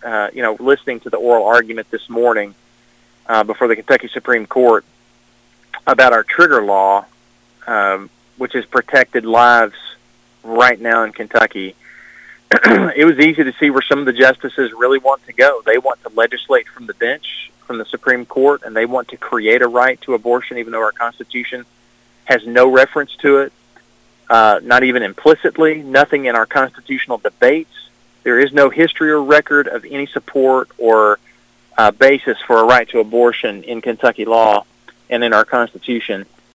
listening to the oral argument this morning before the Kentucky Supreme Court about our trigger law, which has protected lives right now in Kentucky, it was easy to see where some of the justices really want to go. They want to legislate from the bench, from the Supreme Court, and they want to create a right to abortion, even though our Constitution has no reference to it, not even implicitly, nothing in our constitutional debates. There is no history or record of any support or basis for a right to abortion in Kentucky law and in our Constitution.